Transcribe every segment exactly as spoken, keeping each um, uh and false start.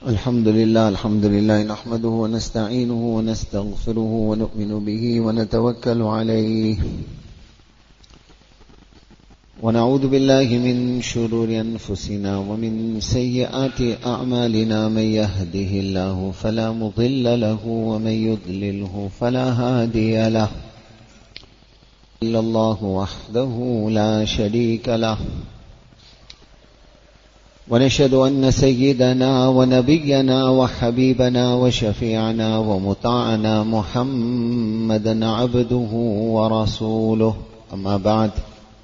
الحمد لله الحمد لله نحمده ونستعينه ونستغفره ونؤمن به ونتوكل عليه ونعوذ بالله من شرور أنفسنا ومن سيئات أعمالنا من يهده الله فلا مضل له ومن يضلله فلا هادي له إلا الله وحده لا شريك له ونشهد أن سيدنا ونبينا وحبيبنا وشفيعنا ومطاعنا محمدا عبده ورسوله أما بعد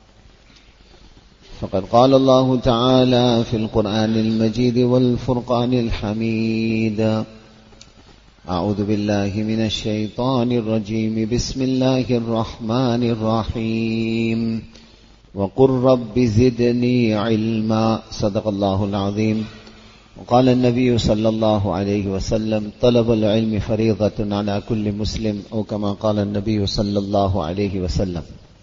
فقد قال الله تعالى في القرآن المجيد والفرقان الحميد أعوذ بالله من الشيطان الرجيم بسم الله الرحمن الرحيم وقل رب زدني علما صدق الله العظيم وقال النبي صلى الله عليه وسلم طلب العلم فريضة على كل مسلم أو كما قال النبي صلى الله عليه وسلم.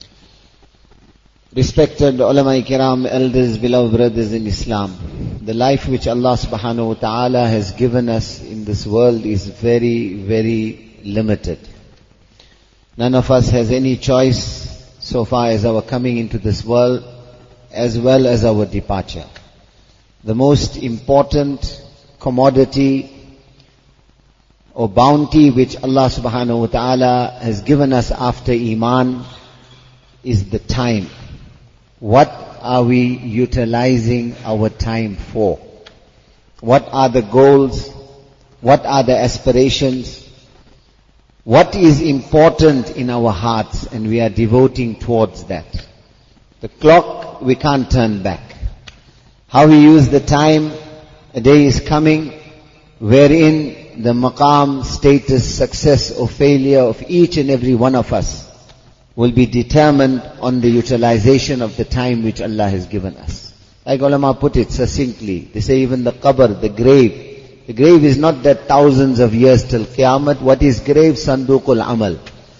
Respected ulama kiram, elders, beloved brothers in Islam, the life which Allah subhanahu wa ta'ala has given us in this world is very, very limited. None of us has any choice so far as our coming into this world, as well as our departure. The most important commodity or bounty which Allah subhanahu wa ta'ala has given us after Iman is the time. What are we utilizing our time for? What are the goals? What are the aspirations? What is important in our hearts, and we are devoting towards that. The clock, we can't turn back. How we use the time, a day is coming wherein the maqam, status, success or failure of each and every one of us will be determined on the utilization of the time which Allah has given us. Like ulama put it succinctly, they say even the qabr, the grave, the grave is not that thousands of years till Qiyamah. What is grave? Sanduqul Amal.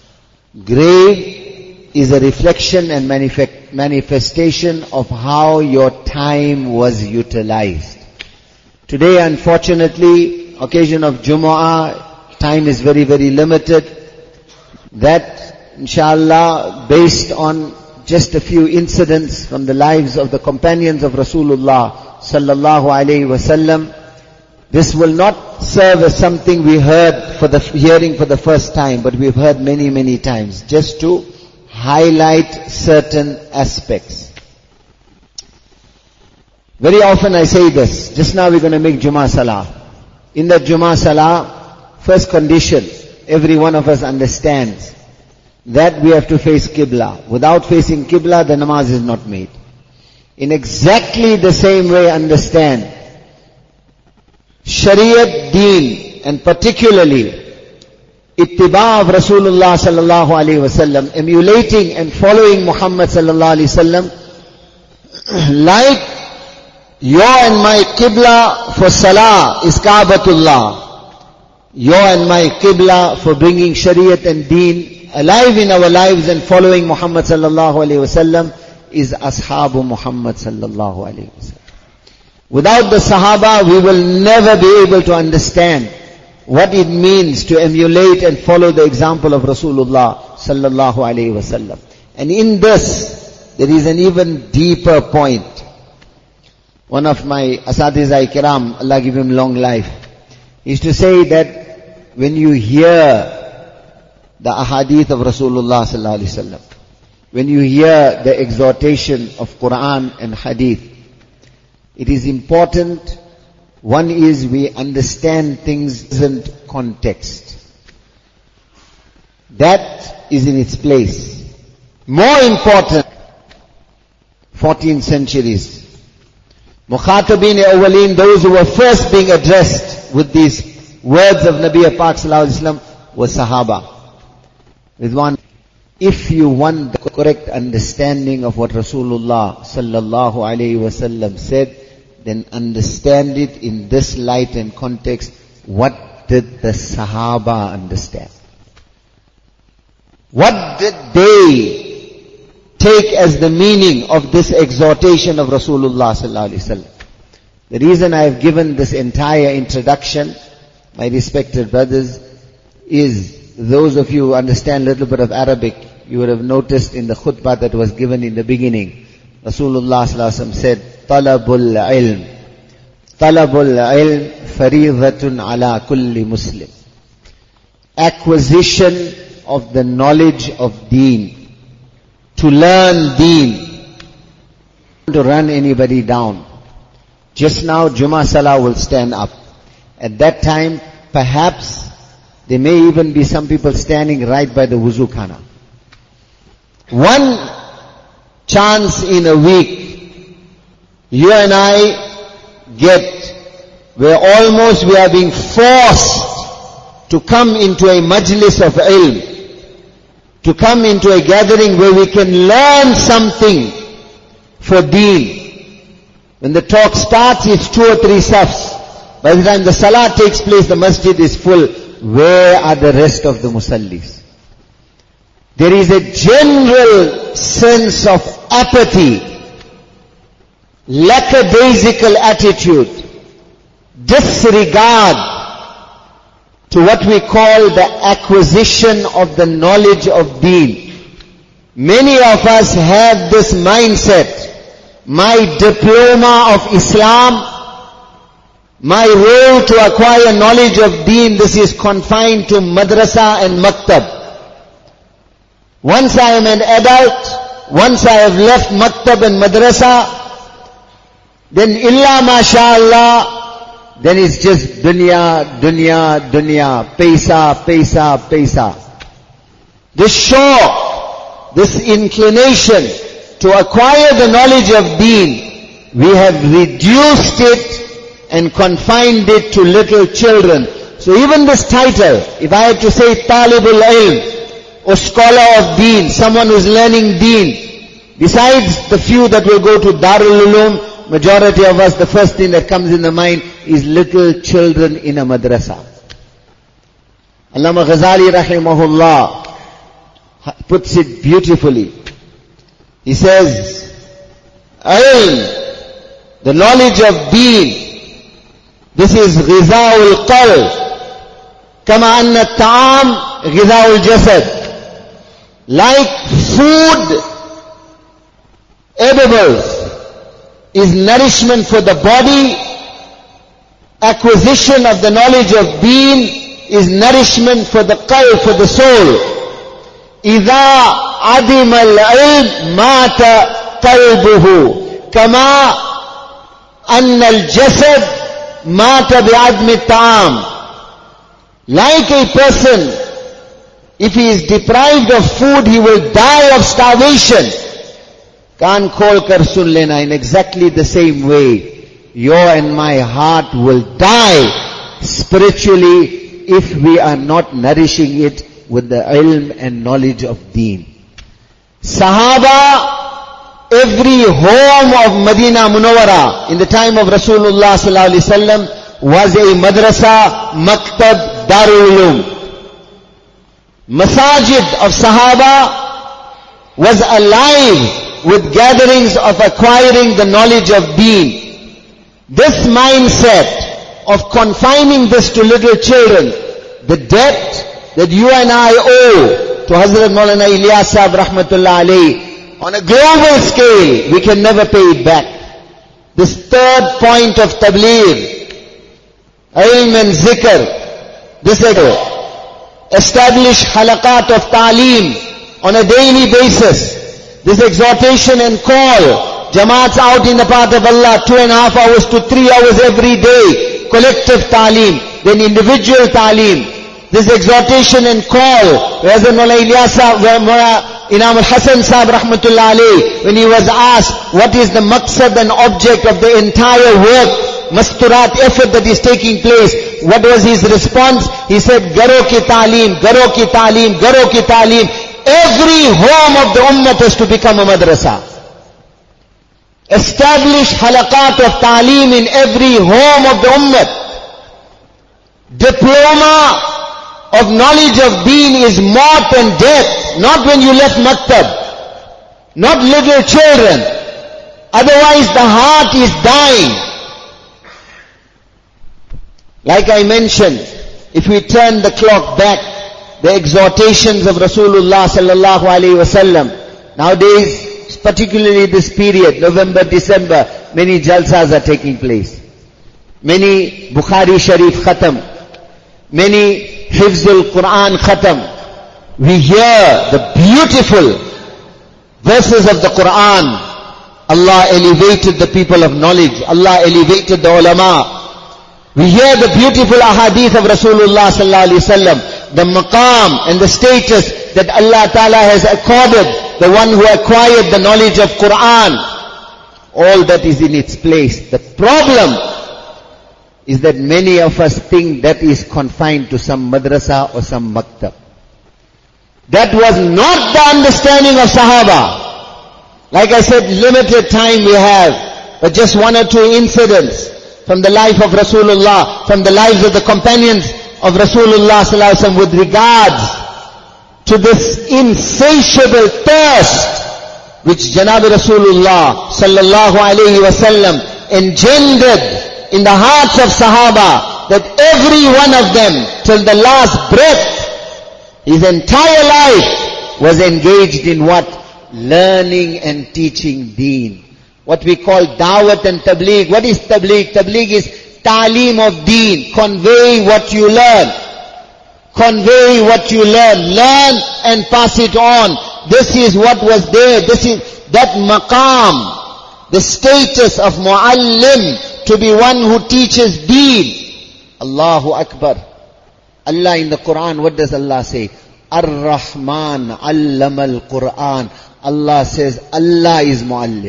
Grave is a reflection and manifestation of how your time was utilized. Today, unfortunately, occasion of Jumu'ah, time is very, very limited. That, inshallah, based on just a few incidents from the lives of the companions of Rasulullah sallallahu alayhi wasallam, this will not serve as something we heard for the hearing for the first time, but we've heard many, many times, just to highlight certain aspects. Very often I say this. Just now we're going to make Jummah Salah. In that Jummah Salah, first condition, every one of us understands that we have to face Qibla. Without facing Qibla, the namaz is not made. In exactly the same way, understand Shariat Deen, and particularly ittiba of Rasulullah sallallahu alaihi wasallam, emulating and following Muhammad sallallahu alaihi wasallam, like your and my Qibla for Salah is Ka'batullah. Your and my Qibla for bringing Shariat and Deen alive in our lives and following Muhammad sallallahu alaihi wasallam is Ashabu Muhammad sallallahu alaihi wasallam. Without the Sahaba, we will never be able to understand what it means to emulate and follow the example of Rasulullah sallallahu alaihi wasallam. And in this, there is an even deeper point. One of my Asatiza Kiram, Allah give him long life, is to say that when you hear the ahadith of Rasulullah sallallahu alaihi wasallam, when you hear the exhortation of Quran and hadith, it is important, one is we understand things in context. That is in its place. More important, fourteen centuries. Mukhatabin awwaleen, those who were first being addressed with these words of Nabi Pak sallallahu alaihi wasallam were Sahaba. With one, if you want the correct understanding of what Rasulullah sallallahu alaihi wasallam said, then understand it in this light and context. What did the Sahaba understand? What did they take as the meaning of this exhortation of Rasulullah sallallahu alaihi wasallam? The reason I have given this entire introduction, my respected brothers, is those of you who understand a little bit of Arabic, you would have noticed in the khutbah that was given in the beginning, Rasulullah sallallahu alaihi wasallam said, Talabul ilm. Talabul ilm faridatun ala kulli muslim. Acquisition of the knowledge of deen. To learn deen. To run anybody down. Just now, Jummah Salah will stand up. At that time, perhaps, there may even be some people standing right by the wuzu khana. One chance in a week, you and I get where almost we are being forced to come into a majlis of ilm, to come into a gathering where we can learn something for deen. When the talk starts, it's two or three safs. By the time the salah takes place, the masjid is full. Where are the rest of the musallis? There is a general sense of apathy, lackadaisical attitude, disregard to what we call the acquisition of the knowledge of deen. Many of us have this mindset. My diploma of Islam, my role to acquire knowledge of deen, this is confined to madrasa and maktab. Once I am an adult, once I have left maktab and madrasa, then illa masha'Allah, then it's just dunya, dunya, dunya, paisa, paisa, paisa. This show, this inclination to acquire the knowledge of deen, we have reduced it and confined it to little children. So even this title, if I had to say Talibul Ilm, or scholar of deen, someone who is learning deen, besides the few that will go to Darul Ulum, majority of us, the first thing that comes in the mind is little children in a madrasa. Allama Ghazali rahimahullah puts it beautifully. He says, ilm, the knowledge of deen, this is ghiza'ul qalb, kama anna ta'am ghiza'ul jasad. Like food, edibles, is nourishment for the body, acquisition of the knowledge of deen is nourishment for the qalb, for the soul. إذا عدم العلم مات قلبه كما أن الجسد مات بعدم الطعام. Like a person, if he is deprived of food, he will die of starvation. Kaan khol kar sun lena, in exactly the same way, your and my heart will die spiritually if we are not nourishing it with the ilm and knowledge of deen. Sahaba, every home of Madinah Munawwara in the time of Rasulullah sallallahu alaihi wasallam was a madrasa, maktab, darul ulum. Masajid of Sahaba was alive with gatherings of acquiring the knowledge of deen. This mindset of confining this to little children, the debt that you and I owe to Hazrat Maulana Ilyas Sahib rahmatullah alayhi, on a global scale, we can never pay it back. This third point of tabligh, ilm and zikr, this establish halaqat of ta'aleem on a daily basis. This exhortation and call, jamaats out in the path of Allah, two and a half hours to three hours every day, collective ta'aleem, then individual ta'aleem. This exhortation and call, whereas Mullah Ilyas, Imam al-Hasan Sahib rahmatullah alayhi, when he was asked, what is the maqsad and object of the entire work, masturat effort that is taking place, what was his response? He said, Garo ki ta'aleem, Garo ki ta'aleem, Garo ki ta'aleem. Every home of the ummah is to become a madrasa. Establish halaqat of ta'aleem in every home of the ummah. Diploma of knowledge of deen is mort and death, not when you left maktab, not little children. Otherwise the heart is dying. Like I mentioned, if we turn the clock back, the exhortations of Rasulullah sallallahu alaihi wasallam, nowadays, particularly this period, November, December, many jalsas are taking place. Many Bukhari Sharif khatam, many Hifzul Quran khatam. We hear the beautiful verses of the Quran. Allah elevated the people of knowledge. Allah elevated the ulama. We hear the beautiful ahadith of Rasulullah sallallahu alaihi wasallam, the maqam and the status that Allah Ta'ala has accorded the one who acquired the knowledge of Quran. All that is in its place. The problem is that many of us think that is confined to some madrasa or some maktab. That was not the understanding of Sahaba. Like I said, limited time we have, but just one or two incidents from the life of Rasulullah, from the lives of the companions of Rasulullah sallallahu alaihi wasallam with regards to this insatiable thirst which Janab Rasulullah sallallahu alaihi wasallam engendered in the hearts of Sahaba, that every one of them till the last breath, his entire life was engaged in what? Learning and teaching deen. What we call dawat and tabligh. What is tabligh? Tabligh is ta'aleem of deen. Convey what you learn. Convey what you learn. Learn and pass it on. This is what was there. This is that maqam. The status of muallim, to be one who teaches deen. Allahu Akbar. Allah in the Quran, what does Allah say? Ar-Rahman allama al-Quran. Allah says, Allah is muallim.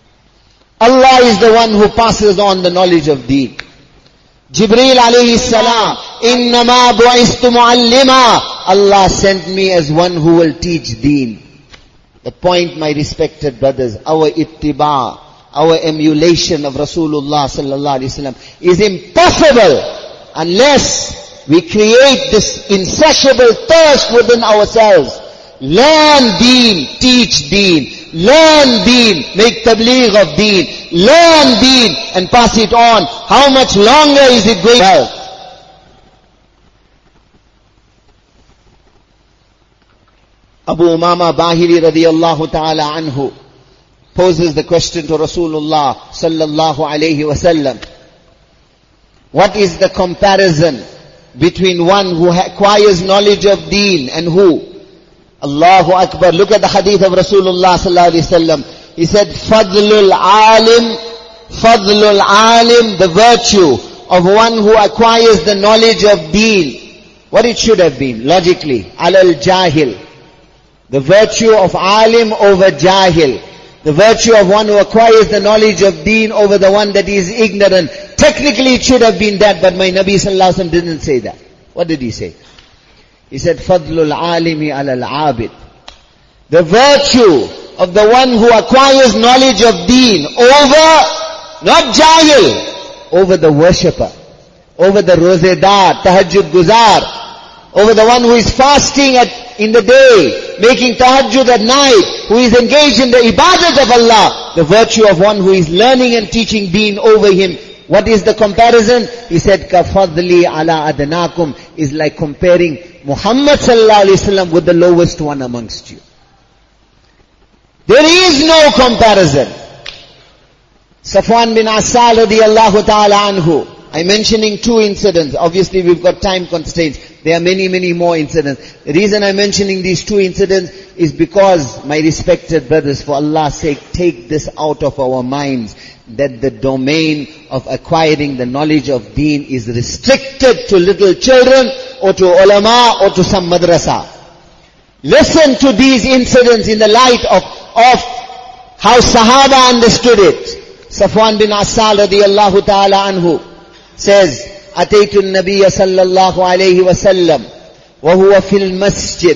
Allah is the one who passes on the knowledge of deen. Jibreel alayhi salam, innama bu'istu muallima. Allah sent me as one who will teach deen. The point, my respected brothers, our ittiba, our emulation of Rasulullah sallallahu alaihi wasallam is impossible unless we create this insatiable thirst within ourselves. Learn deen, teach deen. Learn deen, make tabligh of deen. Learn deen and pass it on. How much longer is it going to? Abu Umama Bahili radiyallahu ta'ala anhu poses the question to Rasulullah sallallahu alayhi wasallam. What is the comparison between one who acquires knowledge of deen and who? Allahu Akbar. Look at the hadith of Rasulullah sallallahu alayhi wasallam. He said, Fadlul alim, Fadlul alim, the virtue of one who acquires the knowledge of deen. What it should have been, logically. Alal jahil. The virtue of alim over jahil. The virtue of one who acquires the knowledge of deen over the one that is ignorant. Technically it should have been that, but my Nabi sallallahu alaihi wasallam didn't say that. What did he say? He said, Fadlul alimi alal abid. The virtue of the one who acquires knowledge of deen over, not jahil, over the worshipper, over the rozedar, tahajjud guzar, over the one who is fasting at, in the day, making tahajjud at night, who is engaged in the ibadat of Allah. The virtue of one who is learning and teaching deen over him. What is the comparison? He said, Kafadli ala adnakum, is like comparing Muhammad sallallahu alaihi wasallam with the lowest one amongst you. There is no comparison. Safwan bin Asal radiyallahu ta'ala anhu. I'm mentioning two incidents. Obviously we've got time constraints. There are many, many more incidents. The reason I'm mentioning these two incidents is because, my respected brothers, for Allah's sake, take this out of our minds, that the domain of acquiring the knowledge of deen is restricted to little children or to ulama or to some madrasa. Listen to these incidents in the light of, of how Sahaba understood it. Safwan bin Asal radiyallahu ta'ala anhu says, أتيت النبي صلى الله عليه وسلم وهو في المسجد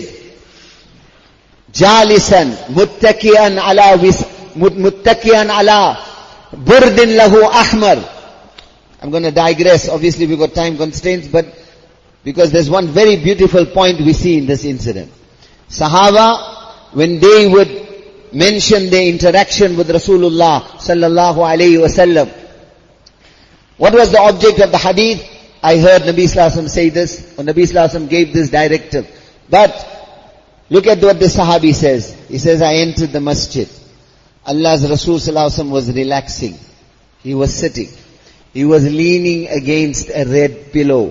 جالسا متكئا على وس متكئا على برد له أحمر. I'm going to digress. Obviously we've got time constraints, but because there's one very beautiful point we see in this incident. Sahaba, when they would mention their interaction with Rasulullah sallallahu alayhi wasallam, what was the object of the hadith? I heard Nabi Sallallahu Alaihi Wasallam say this, or Nabi Sallallahu Alaihi Wasallam gave this directive. But, look at what the Sahabi says. He says, I entered the masjid. Allah's Rasul Sallallahu Alaihi Wasallam was relaxing. He was sitting. He was leaning against a red pillow.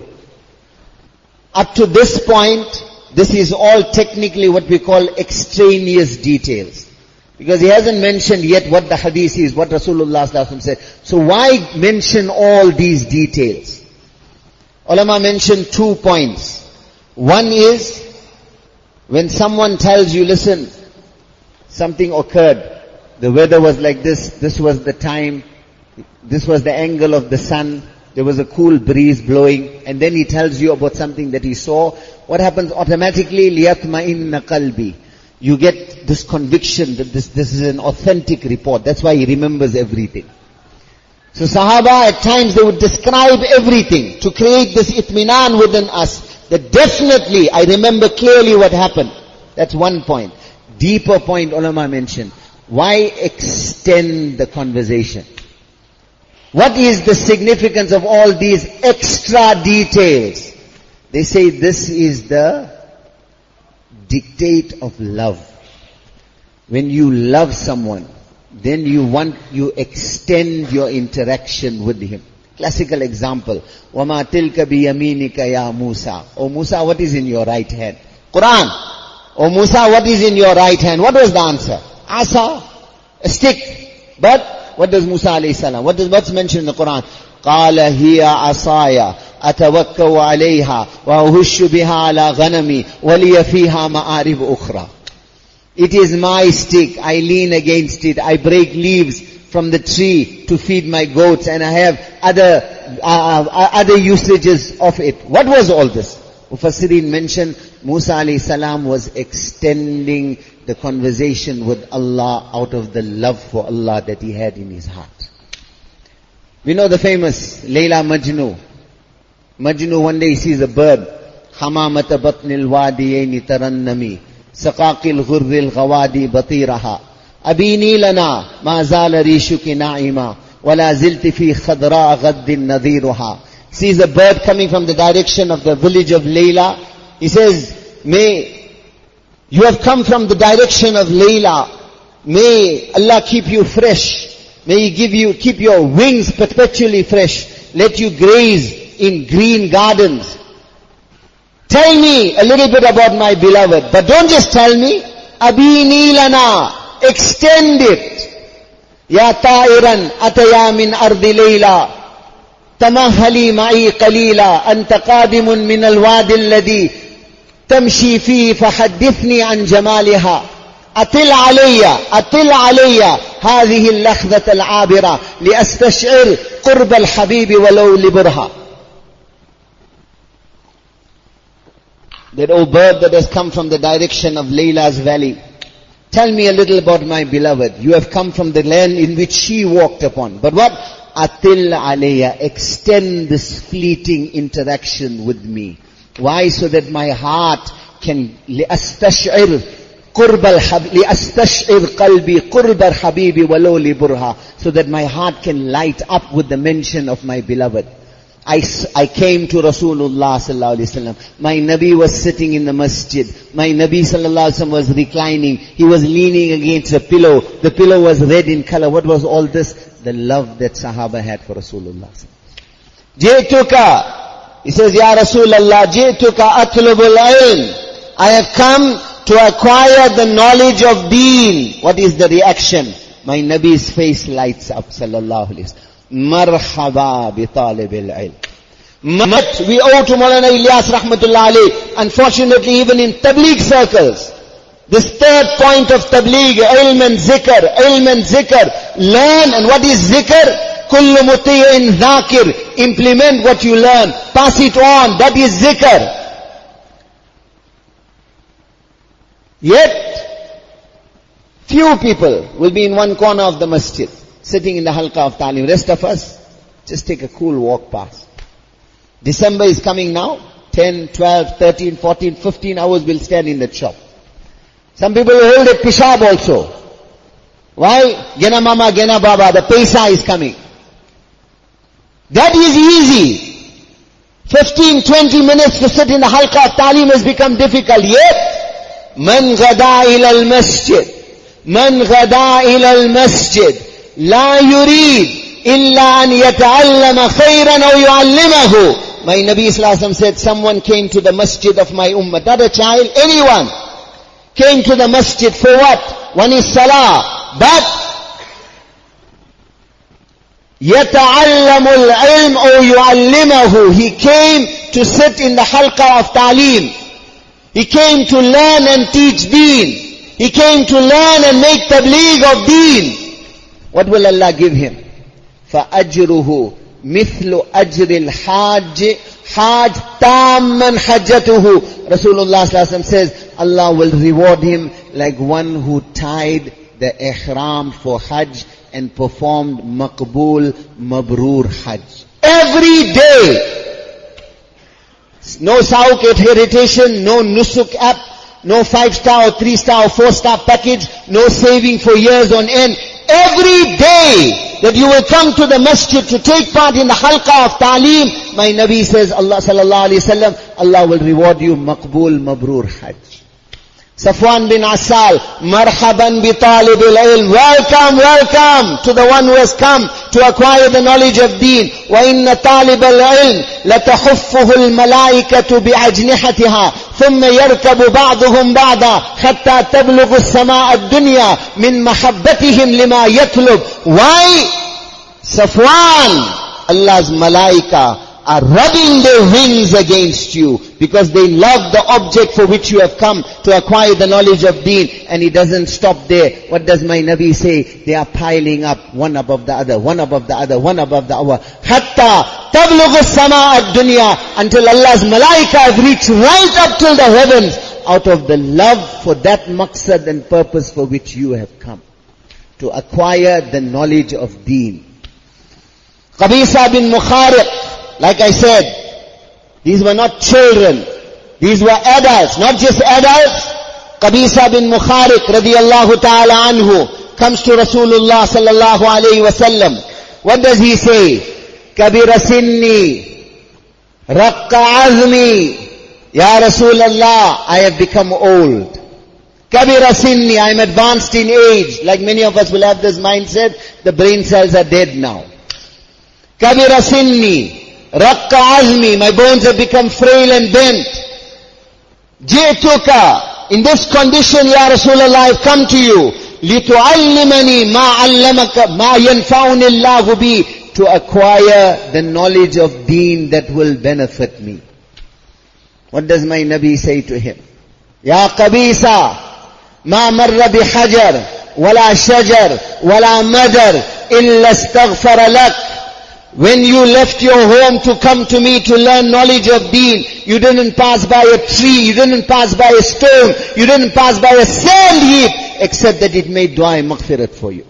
Up to this point, this is all technically what we call extraneous details. Because he hasn't mentioned yet what the hadith is, what Rasulullah Sallallahu Alaihi Wasallam said. So why mention all these details? Ulama mentioned two points. One is, when someone tells you, listen, something occurred. The weather was like this, this was the time, this was the angle of the sun, there was a cool breeze blowing, and then he tells you about something that he saw. What happens automatically? لِيَطْمَئِنَّ قَلْبِي. You get this conviction that this, this is an authentic report. That's why he remembers everything. So Sahaba, at times they would describe everything to create this itminan within us. That definitely, I remember clearly what happened. That's one point. Deeper point ulama mentioned. Why extend the conversation? What is the significance of all these extra details? They say this is the dictate of love. When you love someone, then you want, you extend your interaction with him. Classical example. وَمَا تِلْكَ بِيَمِينِكَ يَا مُوسَى. Oh Musa, what is in your right hand? Quran. Oh Musa, what is in your right hand? What was the answer? Asa. A stick. But, what does Musa alayhi salam, what does, what's mentioned in the Quran? قَالَ هِيَ عَصَايَ أَتَوَكَّوْ عَلَيْهَا وَأُهُشُّ بِهَا عَلَى غَنَمِي وَلِيَ فِيهَا مَآرِبُ أُخْرَى. It is my stick, I lean against it, I break leaves from the tree to feed my goats, and I have other, uh, other usages of it. What was all this? Mufassirin mentioned Musa alayhi salam was extending the conversation with Allah out of the love for Allah that he had in his heart. We know the famous Layla Majnu. Majnu one day he sees a bird. Hamamata batnil wadiyayni tarannami. Saqaqil ghurril ghawadi batiraha. Abini lana ma zala rishuki na'ima. Wala zilti fi khadra ghaddin nadhiruha. Sees a bird coming from the direction of the village of Layla. He says, may you have come from the direction of Layla. May Allah keep you fresh. May He give you, keep your wings perpetually fresh. Let you graze in green gardens. Tell me a little bit about my beloved. But don't just tell me. Abini lana. Extend it. Ya ta'iran ataya min ardi Layla. تمهلي معي قليلا أنت قادم من الوادي الذي تمشي فيه فحدثني عن جمالها أطل علي أطل علي هذه اللحظة العابرة لأستشعر قرب الحبيب ولو لبرها. That old bird that has come from the direction of Layla's valley, tell me a little about my beloved. You have come from the land in which she walked upon. But what? Atil alayya, extend this fleeting interaction with me. Why? So that my heart can li'astash'ir qurb al-habib, li'astash'ir qalbi qurb al-habibi walau li burha, so that my heart can light up with the mention of my beloved. I, I came to Rasulullah sallallahu alaihi wasallam. My Nabi was sitting in the masjid. My Nabi sallallahu alaihi wasallam was reclining. He was leaning against a pillow. The pillow was red in color. What was all this? The love that Sahaba had for Rasulullah. Jituka. He says, Ya Rasulullah, Jituka atlubul ilm. I have come to acquire the knowledge of deen. What is the reaction? My Nabi's face lights up, sallallahu alaihi wasallam. Marhaba bi talibil ilm. But we owe to Maulana Ilyas rahmatullah alayh, unfortunately even in Tabligh circles, this third point of Tabligh, ilm and zikr, ilm and zikr, learn. And what is zikr? Kullu muti'in dhakir, implement what you learn, pass it on, that is zikr. Yet, few people will be in one corner of the masjid, sitting in the halqa of ta'lim. Rest of us, just take a cool walk past. December is coming now. ten, twelve, thirteen, fourteen, fifteen hours will stand in that shop. Some people will hold a pishab also. Why? Gena mama, gena baba, the paisa is coming. That is easy. fifteen, twenty minutes to sit in the halqa of ta'lim has become difficult. Yet, man ghada ila al-masjid, man ghada ila al-masjid, la yurid illa an yata'allama khayran aw yu'allimahu. My Nabi Sallallahu Alaihi Wasallam said, someone came to the masjid of my ummah, not a child, anyone, came to the masjid for what? One is salah, but يَتَعَلَّمُ الْعِلْمُ أَوْ يُعَلِّمَهُ. He came to sit in the halqa of ta'lim. He came to learn and teach deen. He came to learn and make tabligh of deen. What will Allah give him? فَأَجْرُهُ مِثْلُ أَجْرِ الْحَاجِ حَاجْ تَامًا حَجَّتُهُ. Rasulullah Sallallahu Alaihi Wasallam says, Allah will reward him like one who tied the ihram for Hajj and performed maqbool, mabrur Hajj. Every day. No Sauk irritation, no Nusuk app, no five-star or three-star or four-star package, no saving for years on end. Every day that you will come to the masjid to take part in the halqa of ta'lim, my Nabi says, Allah sallallahu alayhi wasallam, Allah will reward you maqbool, mabrur Hajj. Safwan bin Asal, marhaban bi talib al-ilm. Welcome, welcome to the one who has come to acquire the knowledge of deen. Wa inna talib al-ilm latahuffuhu al-malaikatu bi'ajnihatiha thumma yarkabu ba'duhum ba'da hatta tablughu as-samaa ad-dunya min mahabbatihim lima yatlub. Why? Safwan, Allah's malaika are rubbing their wings against you because they love the object for which you have come to acquire the knowledge of deen. And he doesn't stop there. What does my Nabi say? They are piling up one above the other, one above the other, one above the other. Hatta tablughu as-samaa ad-dunya, until Allah's malaika have reached right up till the heavens out of the love for that maqsad and purpose for which you have come, to acquire the knowledge of deen. Qabisa bin Mukhariq, like I said, these were not children. These were adults, not just adults. Qabisa bin Mukhariq radiyallahu ta'ala anhu comes to Rasulullah sallallahu alayhi wa sallam. What does he say? Kabira sinni, raqqa azmi, ya Rasulallah, I have become old. Kabira sinni, I am advanced in age. Like many of us will have this mindset, the brain cells are dead now. Kabira sinni, Raqqa azmi, my bones have become frail and bent. Jituka, in this condition, Ya Rasulullah, I've come to you. لِتُعَلِّمَنِي مَا عَلَّمَكَ مَا يَنْفَعُنِ اللَّهُ بِي, to acquire the knowledge of deen that will benefit me. What does my Nabi say to him? Ya Qabisa, مَا مَرَّ بِحَجَرٍ وَلَا شَجَرٍ وَلَا مَدَرٍ إِلَّا اسْتَغْفَرَ لَكَ. When you left your home to come to me to learn knowledge of deen, you didn't pass by a tree, you didn't pass by a stone, you didn't pass by a sand heap, except that it made dua and maghfirat for you.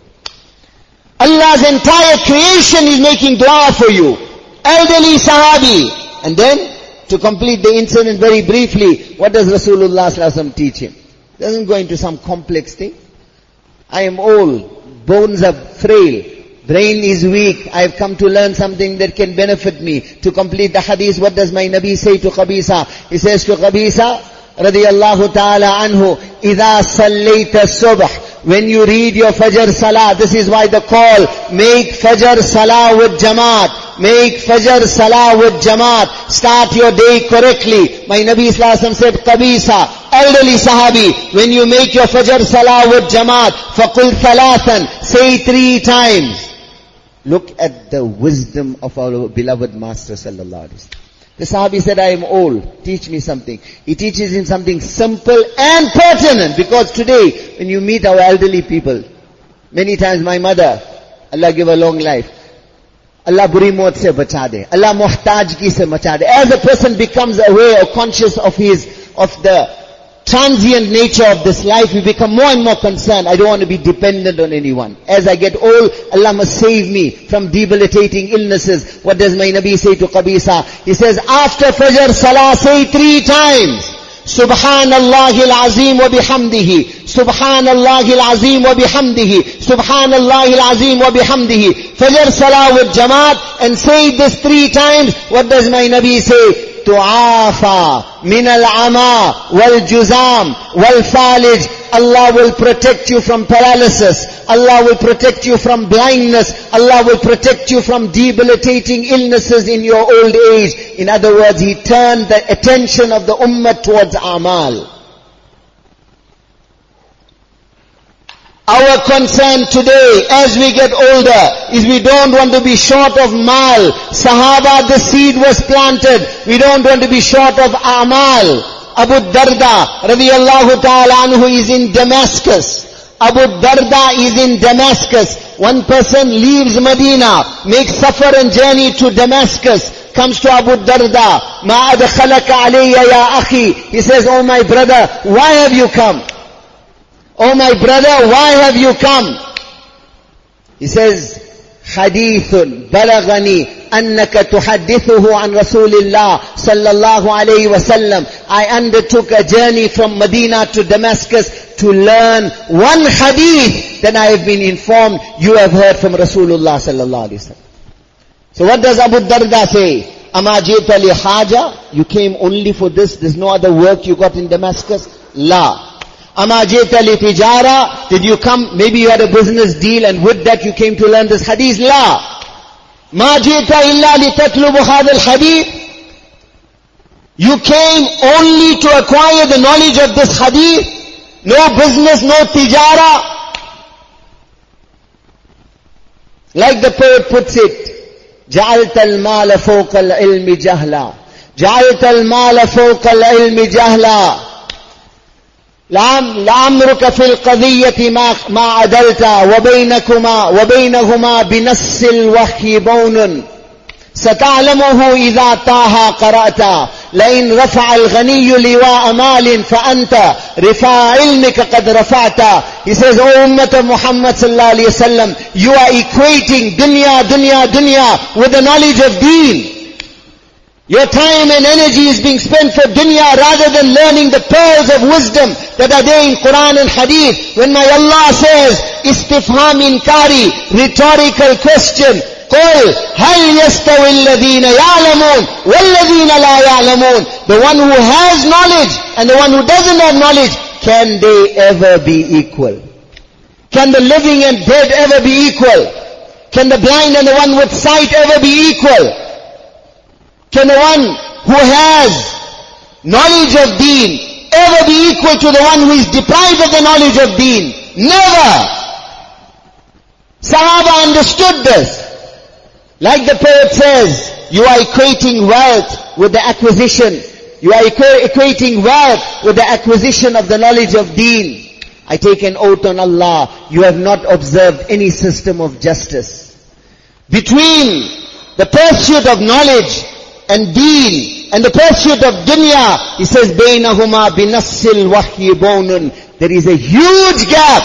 Allah's entire creation is making dua for you. Elderly Sahabi. And then, to complete the incident very briefly, what does Rasulullah sallallahu alaihi wasallam teach him? He doesn't go into some complex thing. I am old, bones are frail, brain is weak, I have come to learn something that can benefit me. To complete the hadith, what does my Nabi say to Qabisa? He says to Qabisa, radiyallahu ta'ala anhu, إِذَا صَلَّيْتَ الصُّبْحِ, when you read your Fajr Salah, this is why the call, make Fajr Salah with Jamaat, make Fajr Salah with Jamaat, start your day correctly. My Nabi Sallallahu Alaihi Wasallam said, Qabisa, elderly Sahabi, when you make your Fajr Salah with Jamaat, فَقُلْ ثَلَاثًا, say three times. Look at the wisdom of our beloved Master Sallallahu Alaihi Wasallam. The Sahabi said, I am old, teach me something. He teaches him something simple and pertinent, because today, when you meet our elderly people, many times my mother, Allah give her long life, Allah buri maut se bacha de, Allah muhtaj ki se bacha de. As a person becomes aware or conscious of his, of the transient nature of this life, we become more and more concerned. I don't want to be dependent on anyone. As I get old, Allah must save me from debilitating illnesses. What does my Nabi say to Qabisa? He says, after Fajr Salah, say three times, Subhanallah al-Azim wa bihamdihi, Subhanallah al-Azim wa bihamdihi, Subhanallah al-Azim wa bihamdihi. Fajr salah with Jamaat and say this three times. What does my Nabi say? Tu'afa min al-ama wal-juzam wal-falij. Allah will protect you from paralysis. Allah will protect you from blindness. Allah will protect you from debilitating illnesses in your old age. In other words, He turned the attention of the ummah towards amal. Our concern today, as we get older, is we don't want to be short of mal. Sahaba, the seed was planted. We don't want to be short of amal. Abu Darda, radiyallahu ta'ala anhu, is in Damascus. Abu Darda is in Damascus. One person leaves Medina, makes safar and journey to Damascus, comes to Abu Darda. Ma adkhalaka alayya ya akhi. He says, oh my brother, why have you come? Oh my brother, why have you come? He says, Hadithun balagani annaka tuhaddithuhu an Rasulillah sallallahu alayhi wa sallam. I undertook a journey from Medina to Damascus to learn one hadith that I have been informed you have heard from Rasulullah sallallahu alayhi wa sallam. So what does Abu Darda say? Ama jita li haja? You came only for this? There's no other work you got in Damascus? La. Ama jita li tijara? Did you come, maybe you had a business deal and with that you came to learn this hadith? La. Ma jita illa li tatlubu hadha al-hadith? You came only to acquire the knowledge of this hadith? No business, no tijara? Like the poet puts it, جعلت المال فوق العلم جهلا جعلت المال فوق العلم جهلا لعمرك في القضية ما ما عدلت وبينكما وبينهما بنص الوحي بون ستعلمه إذا طه قرأت لئن رفع الغني لواء مال فأنت رفاع علمك قد رفعت. He says, O Ummah of Muhammad sallallahu alayhi wa sallam, you are equating dunya, dunya, dunya with the knowledge of deen. Your time and energy is being spent for dunya rather than learning the pearls of wisdom that are there in Quran and Hadith. When my Allah says, istifham inkari, rhetorical question, قُلْ هَلْ يَسْتَوِي الَّذِينَ يَعْلَمُونَ وَالَّذِينَ لَا يَعْلَمُونَ. The one who has knowledge and the one who doesn't have knowledge, can they ever be equal? Can the living and dead ever be equal? Can the blind and the one with sight ever be equal? Can the one who has knowledge of deen ever be equal to the one who is deprived of the knowledge of deen? Never! Sahaba understood this. Like the poet says, you are equating wealth with the acquisition. You are equating wealth with the acquisition of the knowledge of deen. I take an oath on Allah, you have not observed any system of justice. Between the pursuit of knowledge and deen and the pursuit of dunya, he says, بَيْنَهُمَا بِنَصِّ الْوَحْيِ بَوْنٌ. There is a huge gap.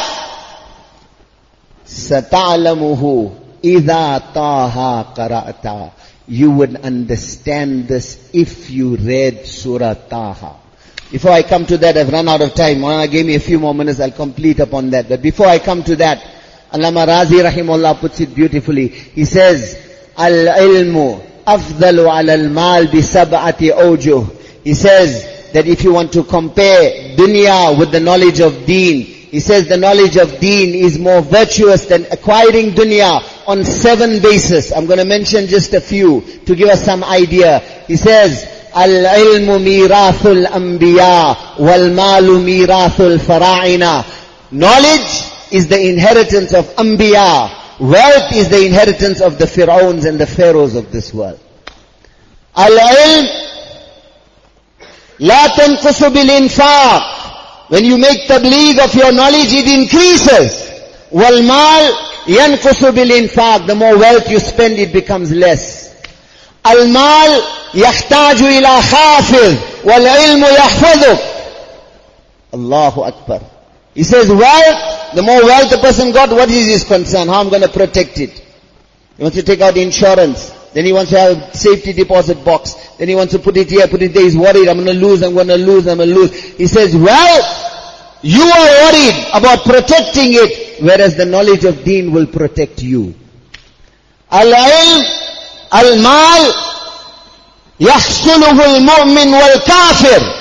سَتَعْلَمُهُ إِذَا طَاهَا قَرَأْتَ. You would understand this if you read Surah Taha. Before I come to that, I've run out of time. Maulana gave me a few more minutes, I'll complete upon that. But before I come to that, Allama Razi rahimahullah puts it beautifully. He says, Al-ilmu afdalu ala al-mal bi sab'ati awjuh. He says that if you want to compare dunya with the knowledge of deen, he says the knowledge of deen is more virtuous than acquiring dunya on seven bases. I'm going to mention just a few to give us some idea. He says, Al-ilmu mirathul anbiya wal-malu mirathul fara'ina. Knowledge is the inheritance of anbiya. Wealth is the inheritance of the Fir'auns and the Pharaohs of this world. Al-ilm la tanqusu bil-infaq. When you make tabligh of your knowledge, it increases. Wal-mal yanqusu bil-infaq. The more wealth you spend, it becomes less. Al-mal yahtaju ila hafiz wal-ilmu yahfazuk. Allahu Akbar. He says wealth, the more wealth the person got, what is his concern? How I'm going to protect it? He wants to take out insurance. Then he wants to have a safety deposit box. Then he wants to put it here, put it there. He's worried, I'm going to lose, I'm going to lose, I'm going to lose. He says wealth, You are worried about protecting it, whereas the knowledge of deen will protect you. Al-ilm, al-mal, yahsuluhu al-mu'min wal-kafir.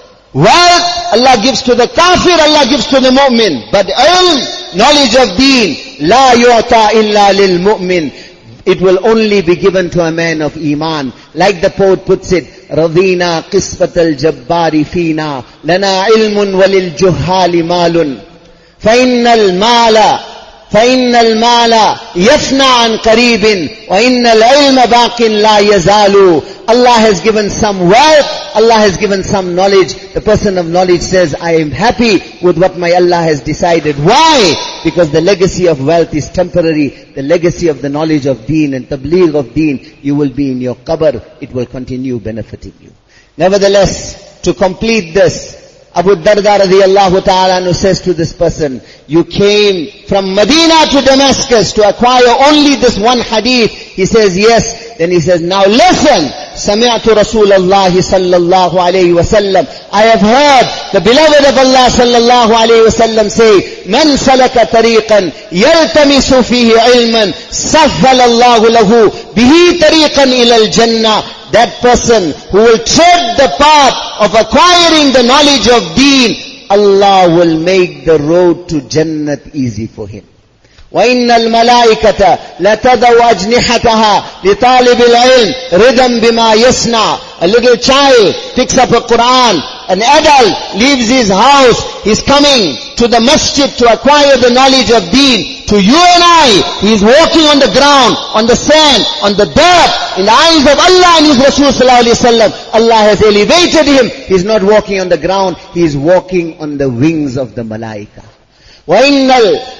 Wealth, Allah gives to the kafir, Allah gives to the mu'min. But ilm, knowledge of deen, la yu'ta illa lil mu'min. It will only be given to a man of iman. Like the poet puts it, رَضِينَا قِسْفَةَ الْجَبَّارِ فِينَا لَنَا عِلْمٌ وَلِلْجُهَّالِ مَالٌ فَإِنَّ الْمَالَ فَإِنَّ الْمَالَ يَفْنَى عَنْ قَرِيبٍ وَإِنَّ الْعِلْمَ بَاقٍ لَا يَزَالُ. Allah has given some wealth, Allah has given some knowledge. The person of knowledge says, I am happy with what my Allah has decided. Why? Because the legacy of wealth is temporary. The legacy of the knowledge of deen and tabligh of deen, you will be in your qabr, it will continue benefiting you. Nevertheless, to complete this, Abu Darda radiyallahu ta'ala anhu says to this person, you came from Medina to Damascus to acquire only this one hadith. He says, yes. Then he says, now listen. Sami'tu Rasulullah sallallahu alayhi wa sallam. I have heard the beloved of Allah sallallahu alayhi wa sallam say, Man salaka tariqan yaltamisu fihi ilman sahhala Allahu lahu bihi tariqan ila al-jannah. That person who will tread the path of acquiring the knowledge of deen, Allah will make the road to Jannat easy for him. وَإِنَّ الْمَلَائِكَةَ لَتَضَوْ أَجْنِحَتَهَا لِطَالِبِ الْعِلْمِ رِضًا بِمَا يَصْنَعُ. A little child picks up a Quran. An adult leaves his house. He's coming to the masjid to acquire the knowledge of deen. To you and I, he is walking on the ground, on the sand, on the dirt. In the eyes of Allah and His Rasul sallallahu alayhi wa sallam, Allah has elevated him. He's not walking on the ground. He is walking on the wings of the malaika. وَإِنَّ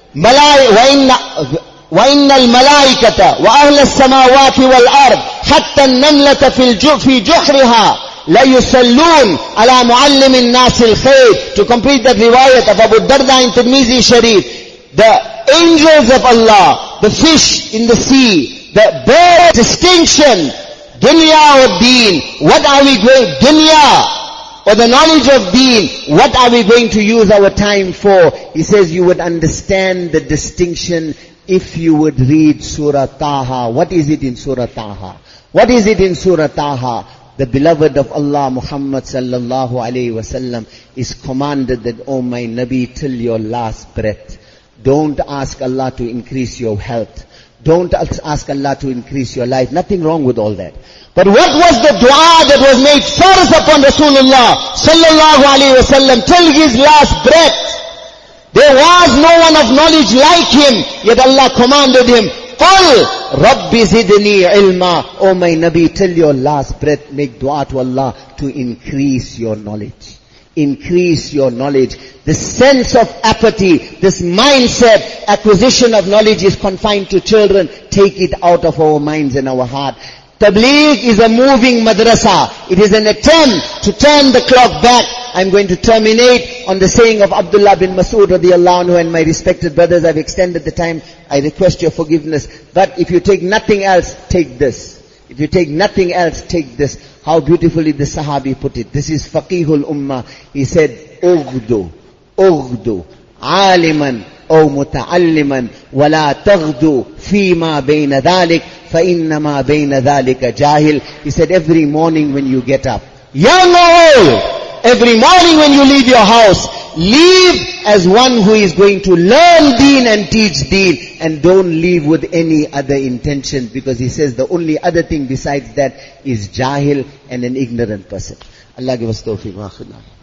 وَإِنَّ وَإِنَّ الْمَلَائِكَةَ وَأَهْلَ السَّمَاوَاتِ وَالْأَرْضِ حَتَّى النَّمْلَةَ فِي جُحْرِهَا لَيُسَلُّونَ عَلَى مُعَلِّمِ النَّاسِ الْخَيْرِ. To complete that riwayat of Abu Darda in Tirmizi Sharif, the angels of Allah, the fish in the sea, the bird distinction, dunya or deen, what are we going, dunya or the knowledge of deen, what are we going to use our time for? He says you would understand the distinction if you would read Surah Taha. What is it in Surah Taha? What is it in Surah Taha? The beloved of Allah, Muhammad sallallahu alayhi wa sallam, is commanded that, oh my Nabi, till your last breath, don't ask Allah to increase your health. Don't ask Allah to increase your life. Nothing wrong with all that. But what was the dua that was made first upon Rasulullah sallallahu alayhi wa sallam till his last breath? There was no one of knowledge like him, yet Allah commanded him, Qul Rabbi zidni ilma. Oh my Nabi, till your last breath, make dua to Allah to increase your knowledge. Increase your knowledge. The sense of apathy, this mindset, acquisition of knowledge is confined to children. Take it out of our minds and our heart. Tabligh is a moving madrasa. It is an attempt to turn the clock back. I'm going to terminate on the saying of Abdullah bin Mas'ud radiyallahu anhu, and my respected brothers, I've extended the time. I request your forgiveness. But if you take nothing else, take this. If you take nothing else, take this. How beautifully the Sahabi put it. This is Faqihul Ummah. He said, Ughdu, Ughdu, Aliman, أو متعلما ولا تغدو فيما بين ذلك فإنما بين ذلك جاهل. He said, every morning when you get up, young or old, every morning when you leave your house, leave as one who is going to learn deen and teach deen, and don't leave with any other intention, because he says the only other thing besides that is jahil and an ignorant person. Allah give us tawfiq wa khidmah.